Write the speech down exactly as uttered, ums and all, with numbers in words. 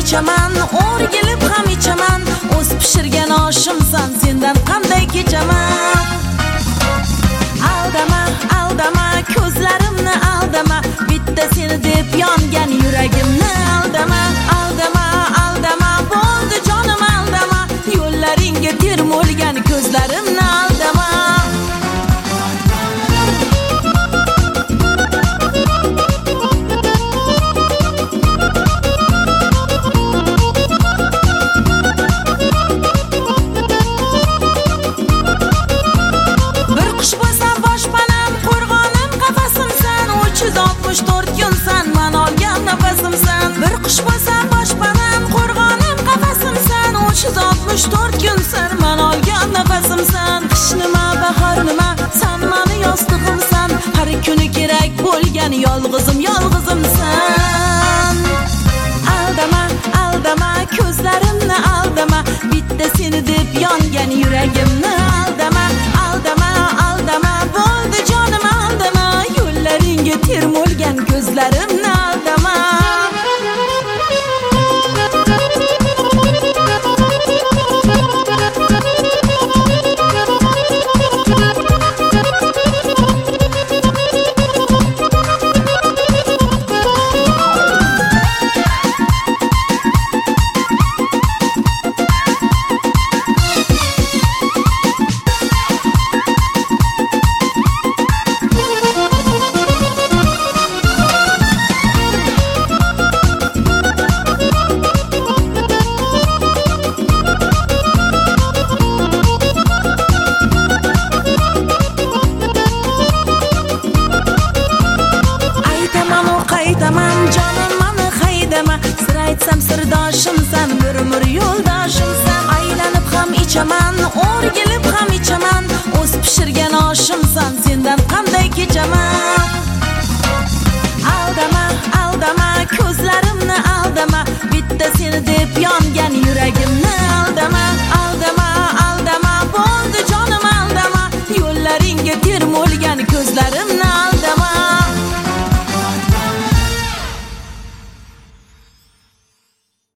ichaman, o'rgilib ham ichaman. O'z pishirgan oshimsan, sendan qanday kechaman? Aldama, aldama, ko'zlarimni aldama, bitta seni deb yongan yuragimni aldama. Aldama, aldama, bo'ldi jonim aldama, yo'llaringga termulgan ko'zlarimni aldama. Bir qush bo'lsam boshpanam, qo'rg'onim qafasimsan. uch yuz oltmish to'rt kun sarman olgan nafasimsan. Qish nima, bahor nima, san mani yostig'imsan. Har kuni kerak bo'lgan yolg'izim yolg'izimsan. Aldama, aldama, ko'zlarimni aldama, bitta seni deb yongan yuragimni aldama. Aldama, aldama, bo'ldi jonim aldama, yo'llaringga termulgan ko'zlarimni aldama. Sir aytsam sirdoshimsan, bir umr yo'ldoshimsan. Aylanib ham ichaman, o'rgilib ham ichaman. O'z pishirgan oshimsan, sendan qanday kechaman?